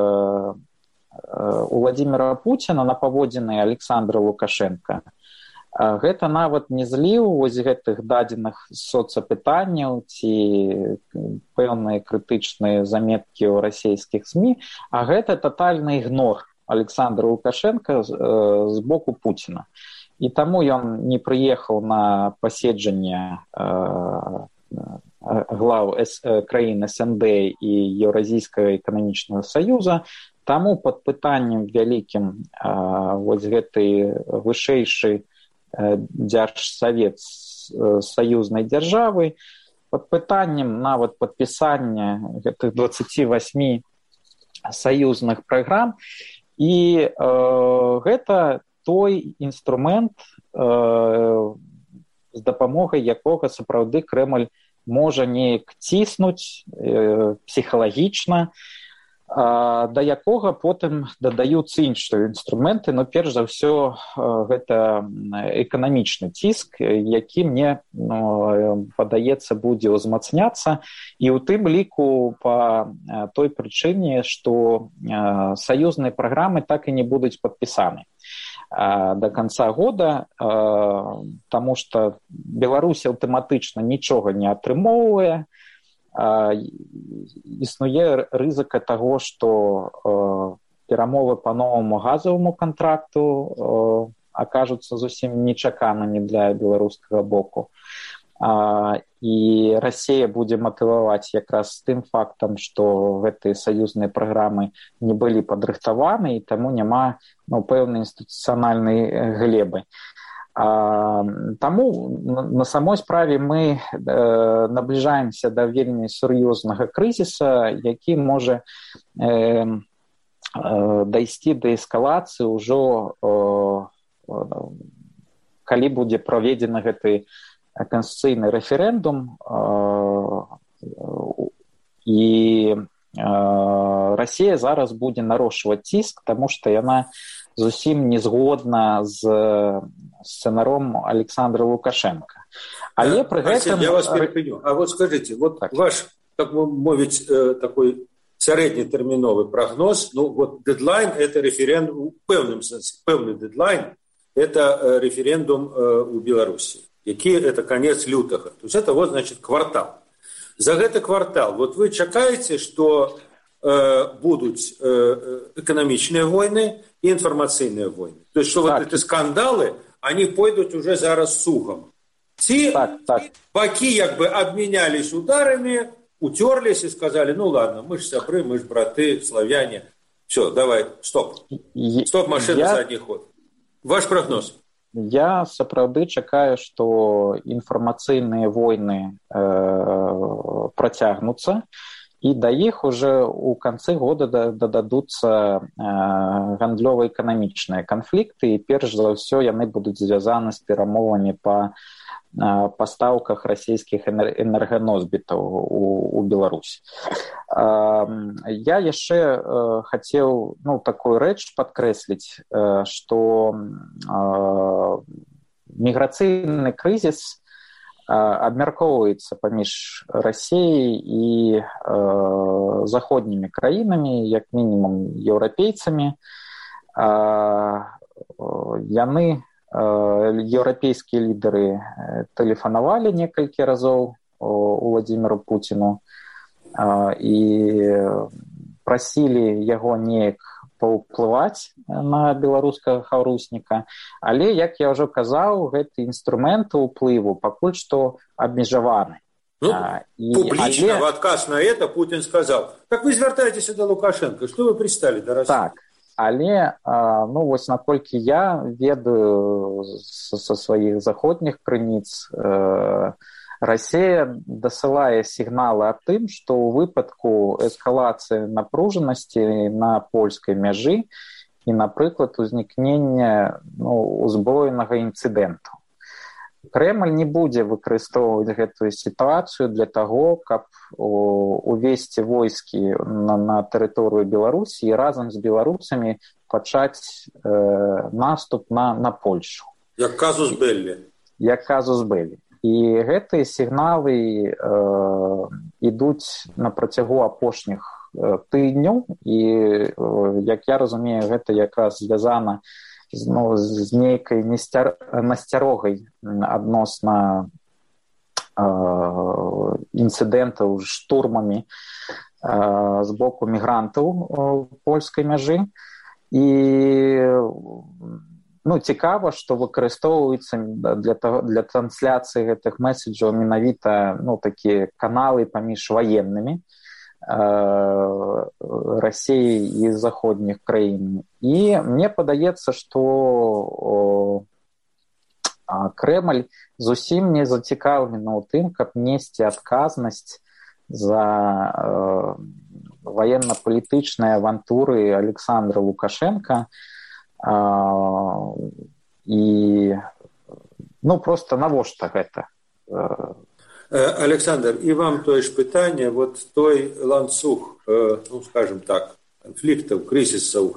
Владимира Путина на паводзіны Александра Лукашенко, гэта нават не зліў вось гэтых дадзеных соцапытанняў ці пэўныя крытычныя заметкі ў расійскіх СМІ, а гэта татальны ігнор Александра Лукашенко з боку Путина. і таму ён не прыехаў на паседжанне глав краін СНД і Еўразійскага эканамічнага саюза. Таму пад пытаннем вялікім вось гэты вышэйшы дзяржсавет саюзнай дзяржавы, пад пытаннем нават падпісання гэтых 28 саюзных праграм. І гэта той інструмент, з дапамогай якога сапраўды Крэмль можа неяк ціснуць псіхалагічна, да якога потым дадаюцца іншыя інструменты, но перш за ўсё гэта эканамічны ціск, які мне падаецца будзе ўзмацняцца, і ў тым ліку па той прычыне, што саюзныя праграмы так і не будуць падпісаны до конца года, таму што Беларусь аўтаматычна нічога не атрымоўвае. Існуе рызыка таго, што перамовы па новаму газаваму кантракту акажуцца зусім нечаканымі для беларускага боку. І Расія будзе матываваць якраз тым фактам, што гэтыя саюзныя праграмы не былі падрыхтаваны, і таму няма пэўнай інстытуцыянальнай глебы. Таму на самой справе мы набліжаемся да вельмі сур'ёзнага крызіса, які можа дайсці да эскалацыі ўжо калі будзе праведзены гэты канстытуцыйны рэферэндум, і Расія зараз будзе нарошчваць ціск, таму што яна зусім не згодна з сцэнаром Александра Лукашенко. Але пры гэтым... Я вас перепыню. А вот скажите, вот так. Ваш, так мовить, такой сярэднетэрміновы прогноз, вот дедлайн – это референдум, у пэўным сэнсе, пэўны дедлайн – это референдум у Беларуси, які это конец лютага. То есть это вот, значит, квартал. За гэты квартал, вот вы чакаеце, што будуць эканамічныя войны и информационные войны. То есть, что так. Вот эти скандалы, они пойдут уже зараз сухом. Ці баки как бы обменялись ударами, утерлись и сказали, ну ладно, мы же сябры, мы же браты, славяне. Все, давай, стоп. Стоп, машина, задний ход. Ваш прогноз? Я сапраўды чакаю, што інфармацыйныя войны працягнуцца, і да іх уже ў канцы года дададуцца гандлёва-эканамічныя канфлікты, і перш за ўсё яны будуць звязаны з перамовамі па пастаўках расійскіх энерганосьбітаў у Беларусь. Я яшчэ хацеў такую рэч падкрэсліць, што міграцыйны крызіс абмяркоўваецца паміж Расіяй і заходнімі краінамі, як мінімум еўрапейцамі. Еўрапейскія лідары тэлефанавалі некалькі разоў Владзіміру Пуціну і прасілі яго неяк паўплываць на беларускага хаўрусніка, але, як я ўжо казаў, гэты інструмент ўплыву пакуль што абмежаваны. Публічна в адказ на это Путін сказал: «Так вы звяртаецеся да Лукашенко, што вы присталі да Расіі?» Так. Але, вось наколькі я ведаю са сваіх заходніх крыніц, Расія дасылае сігналы аб тым, што ў выпадку эскалацыі напружанасці на польскай мяжы і, напрыклад, узнікнення узброенага інцыдэнту, Крэмль не будзе выкарыстоўваць гэтую сітуацыю для таго, каб увесці войскі на тэрыторыю Беларусі і разам з беларусамі пачаць наступ на Польшу. Як казус Беллі. Як казус Беллі. І гэтыя сігналы ідуць на працягу апошніх тыдняў, і, як я разумею, гэта якраз звязана з нейкай насцярогай адносна інцыдэнтаў з штурмамі з боку мігрантаў польскай мяжы. І цікава, што выкарыстоўваюцца для трансляцыі гэтых месседжаў менавіта такія каналы паміж ваеннымі Расіі і заходніх краін. І мне падаецца, што Крэмль зусім не зацікаўлены ў тым, каб несці адказнасць за военно-палітычныя авантуры Александра Лукашенко. І просто навошта гэта? Александр, і вам тое ж пытанне, той ланцуг, скажем так, канфліктаў, крызісаў,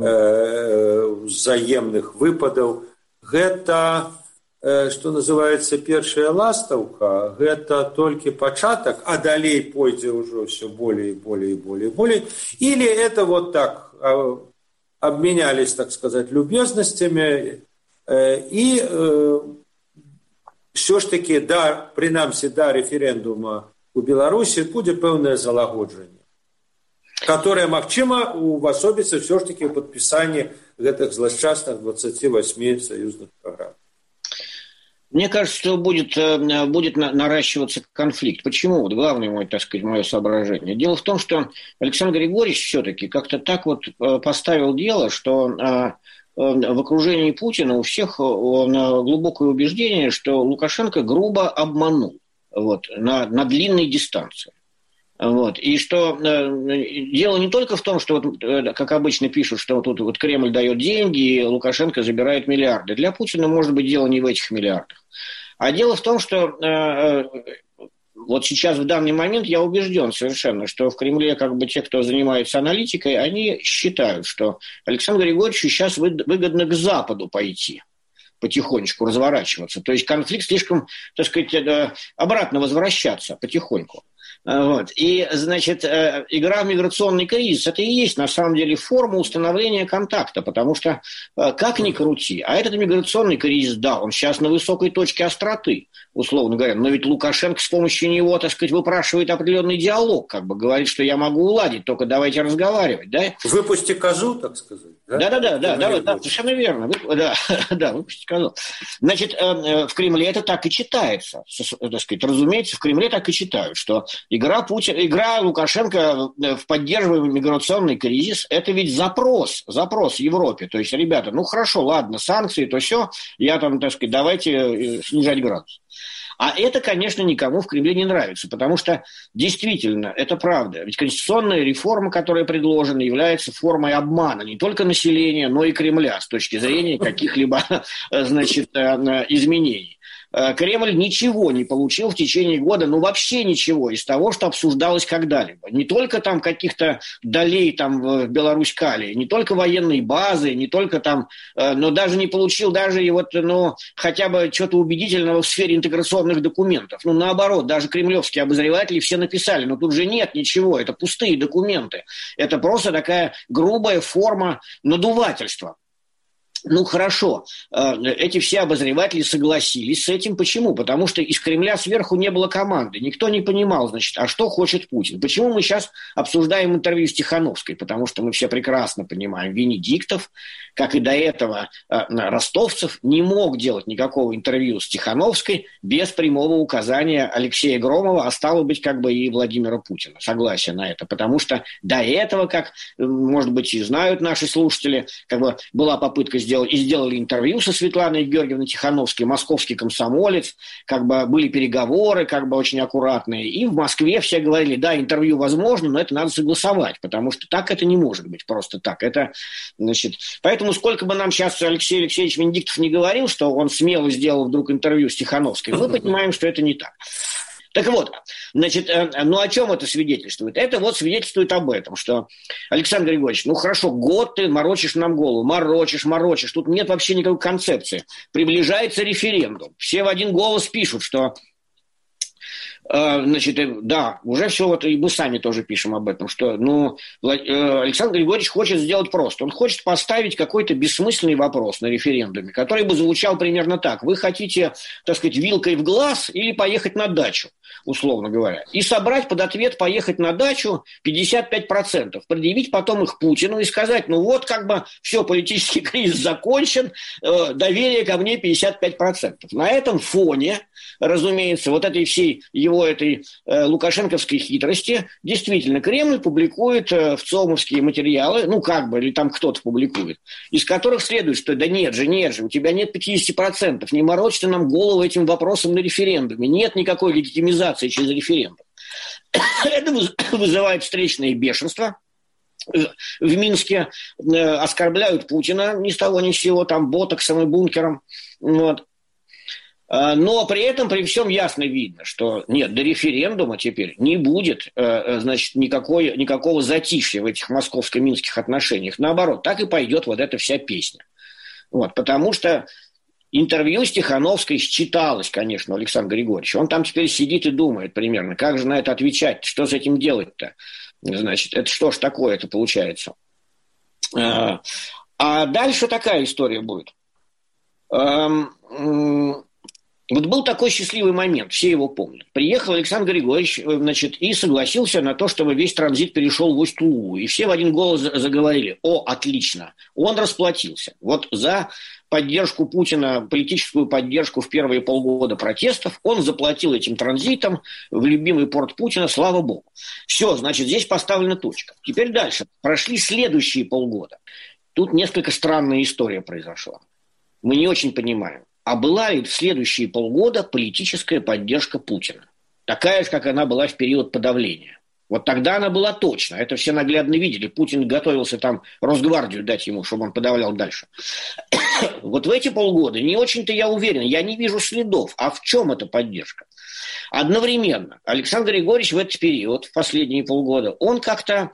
взаемных выпадаў, гэта, што называецца, першая ластаўка, гэта толькі пачатак, а далей пойдзе ўжо ўсё болей, или это так обменялись, так сказать, любезностями, и все ж таки, принамсі, до референдума у Беларуси будет пэўнае залагоджанне, которое, магчыма, увасобіцца все ж таки в подписании гэтых злосчастных 28 союзных программ. Мне кажется, что будет наращиваться конфликт. Почему? Главное мое соображение. Дело в том, что Александр Григорьевич все-таки как-то так поставил дело, что в окружении Путина у всех глубокое убеждение, что Лукашенко грубо обманул на длинной дистанции. И что дело не только в том, что, как обычно пишут, что тут Кремль дает деньги, и Лукашенко забирает миллиарды. Для Путина, может быть, дело не в этих миллиардах. А дело в том, что сейчас, в данный момент, я убежден совершенно, что в Кремле те, кто занимается аналитикой, они считают, что Александру Григорьевичу сейчас выгодно к Западу пойти, потихонечку разворачиваться. То есть конфликт слишком, так сказать, обратно возвращаться потихоньку. И, значит, игра в миграционный кризис – это и есть, на самом деле, форма установления контакта, потому что, как ни крути, а этот миграционный кризис, да, он сейчас на высокой точке остроты, условно говоря, но ведь Лукашенко с помощью него, так сказать, выпрашивает определенный диалог, говорит, что я могу уладить, только давайте разговаривать, да? Выпусти козу, так сказать. Да, совершенно верно. Да, выпусти козу. Значит, в Кремле это так и читается, так сказать, разумеется, в Кремле так и читают, что игра Лукашенко в поддерживаемый миграционный кризис – это ведь запрос Европе. То есть, ребята, хорошо, ладно, санкции, то все, я так сказать, давайте снижать градус. А это, конечно, никому в Кремле не нравится, потому что действительно, это правда. Ведь конституционная реформа, которая предложена, является формой обмана не только населения, но и Кремля с точки зрения каких-либо, изменений. Кремль ничего не получил в течение года, вообще ничего из того, что обсуждалось когда-либо. Не только там каких-то долей в Беларусь-Калии, не только военные базы, не только но даже не получил даже хотя бы что-то убедительного в сфере интеграционных документов. Наоборот, даже кремлевские обозреватели все написали, тут же нет ничего, это пустые документы. Это просто такая грубая форма надувательства. Хорошо, эти все обозреватели согласились с этим. Почему? Потому что из Кремля сверху не было команды. Никто не понимал, а что хочет Путин. Почему мы сейчас обсуждаем интервью с Тихановской? Потому что мы все прекрасно понимаем, Венедиктов, как и до этого Ростовцев, не мог делать никакого интервью с Тихановской без прямого указания Алексея Громова, а стало быть, и Владимира Путина. Согласие на это. Потому что до этого, как, может быть, и знают наши слушатели, была попытка сделали интервью со Светланой Георгиевной Тихановской, московский комсомолец, были переговоры, очень аккуратные, и в Москве все говорили, да, интервью возможно, но это надо согласовать, потому что так это не может быть просто так. Это, поэтому сколько бы нам сейчас Алексей Алексеевич Венедиктов не говорил, что он смело сделал вдруг интервью с Тихановской, мы понимаем, что это не так. Так вот, о чем это свидетельствует? Это свидетельствует об этом, что, Александр Григорьевич, хорошо, год ты морочишь нам голову, морочишь, тут нет вообще никакой концепции. Приближается референдум. Все в один голос пишут, что Значит, да, уже все, вот и мы сами тоже пишем об этом, что, Александр Григорьевич хочет сделать просто. Он хочет поставить какой-то бессмысленный вопрос на референдуме, который бы звучал примерно так. Вы хотите, так сказать, вилкой в глаз или поехать на дачу, условно говоря, и собрать под ответ «поехать на дачу» 55%, предъявить потом их Путину и сказать, все, политический кризис закончен, доверие ко мне 55%. На этом фоне, разумеется, вот этой всей этой лукашенковской хитрости, действительно, Кремль публикует в ЦОМовские материалы, или там кто-то публикует, из которых следует, что да нет же, у тебя нет 50%, не морочь ты нам голову этим вопросом на референдуме, нет никакой легитимизации через референдум. Это вызывает встречное бешенство. В Минске оскорбляют Путина ни с того ни с сего, там, ботоксом и бункером, вот. Но при этом, при всем ясно видно, что нет, до референдума теперь не будет, никакого затишья в этих московско-минских отношениях. Наоборот, так и пойдет вот эта вся песня. Вот, потому что интервью с Тихановской считалось, конечно, у Александра Григорьевича. Он там теперь сидит и думает примерно, как же на это отвечать, что с этим делать-то. Значит, это что ж такое-то получается. А дальше такая история будет. Вот был такой счастливый момент, все его помнят. Приехал Александр Григорьевич, и согласился на то, чтобы весь транзит перешел в Усть-Лулу. И все в один голос заговорили: о, отлично, он расплатился. Вот за поддержку Путина, политическую поддержку в первые полгода протестов, он заплатил этим транзитом в любимый порт Путина, слава богу. Все, значит, здесь поставлена точка. Теперь дальше. Прошли следующие полгода. Тут несколько странная история произошла. Мы не очень понимаем. А была ли в следующие полгода политическая поддержка Путина? Такая же, как она была в период подавления. Вот тогда она была точно. Это все наглядно видели. Путин готовился там Росгвардию дать ему, чтобы он подавлял дальше. Вот в эти полгода не очень-то я уверен. Я не вижу следов. А в чем эта поддержка? Одновременно Александр Григорьевич в этот период, в последние полгода, он как-то...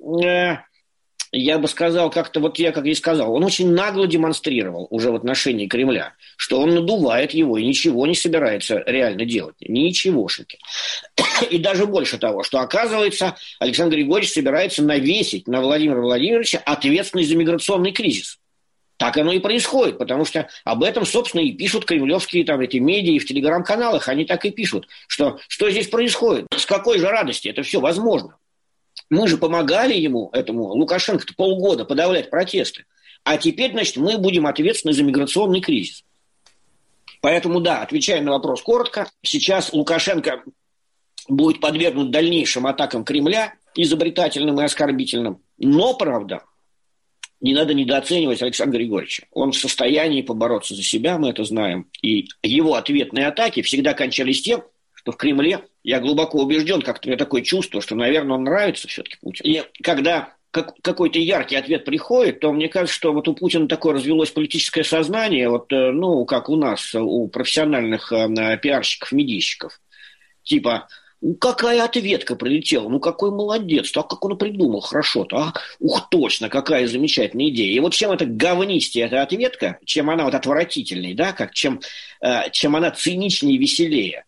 Я бы сказал, как я сказал, он очень нагло демонстрировал уже в отношении Кремля, что он надувает его и ничего не собирается реально делать. Ничегошеньки. И даже больше того, что, оказывается, Александр Григорьевич собирается навесить на Владимира Владимировича ответственность за миграционный кризис. Так оно и происходит, потому что об этом, собственно, и пишут кремлевские эти медиа и в телеграм-каналах. Они так и пишут, что здесь происходит, с какой же радости это все возможно. Мы же помогали этому Лукашенко, полгода подавлять протесты. А теперь, значит, мы будем ответственны за миграционный кризис. Поэтому, да, отвечая на вопрос коротко, сейчас Лукашенко будет подвергнут дальнейшим атакам Кремля, изобретательным и оскорбительным. Но, правда, не надо недооценивать Александра Григорьевича. Он в состоянии побороться за себя, мы это знаем. И его ответные атаки всегда кончались тем, что в Кремле, я глубоко убежден, как-то у меня такое чувство, что, наверное, он нравится все-таки Путину. И когда какой-то яркий ответ приходит, то мне кажется, что вот у Путина такое развелось политическое сознание, как у нас, у профессиональных пиарщиков, медийщиков. Типа, какая ответка прилетела, какой молодец, как он придумал, хорошо-то, ух, точно, какая замечательная идея. И вот чем это говнистее эта ответка, чем она отвратительнее, да, чем она циничнее и веселее.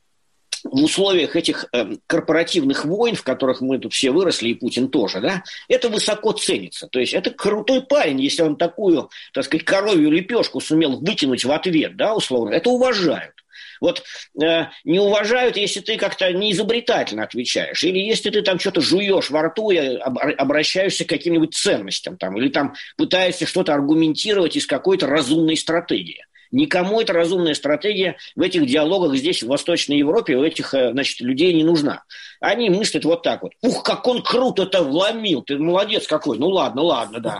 В условиях этих корпоративных войн, в которых мы тут все выросли, и Путин тоже, да, это высоко ценится. То есть это крутой парень, если он такую, так сказать, коровью лепешку сумел вытянуть в ответ, да, условно, это уважают. Вот не уважают, если ты как-то неизобретательно отвечаешь, или если ты там что-то жуешь во рту и обращаешься к каким-нибудь ценностям, или там пытаешься что-то аргументировать из какой-то разумной стратегии. Никому эта разумная стратегия в этих диалогах здесь, в Восточной Европе, у этих, людей не нужна. Они мыслят вот так вот. Ух, как он круто-то вломил, ты молодец какой. Ладно, да.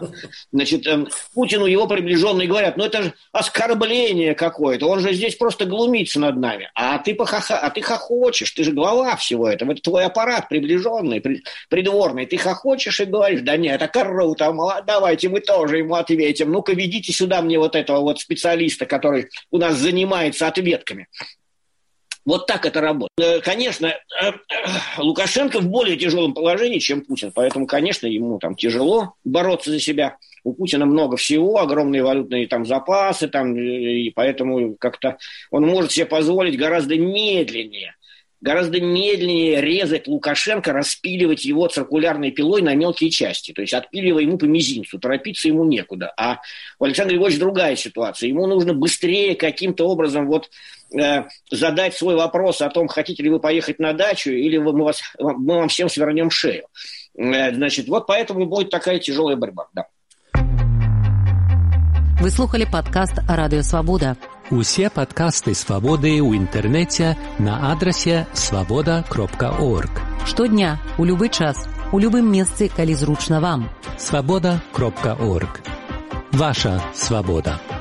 Путину его приближенные говорят, это же оскорбление какое-то, он же здесь просто глумится над нами. А ты хохочешь, ты же глава всего этого, это твой аппарат приближенный, придворный. Ты хохочешь и говоришь, да нет, это круто, давайте мы тоже ему ответим. Ну-ка, ведите сюда мне вот этого вот специалиста, который у нас занимается ответками. Вот так это работает. Конечно, Лукашенко в более тяжелом положении, чем Путин, поэтому, конечно, ему там тяжело бороться за себя. У Путина много всего, огромные валютные там запасы, и поэтому как-то он может себе позволить гораздо медленнее гораздо медленнее резать Лукашенко, распиливать его циркулярной пилой на мелкие части, то есть отпиливая ему по мизинцу, торопиться ему некуда. А у Александра Григорьевича другая ситуация. Ему нужно быстрее каким-то образом задать свой вопрос о том, хотите ли вы поехать на дачу, или мы вам всем свернем шею. Значит, вот поэтому будет такая тяжелая борьба. Да. Вы слухали падкаст Радыё Свабода. Усе падкасты Свабоды ў інтэрнэце на адрасе свабода.орг. Штодня, у любы час, у любым месцы, калі зручна вам. Свабода.орг. Ваша свабода.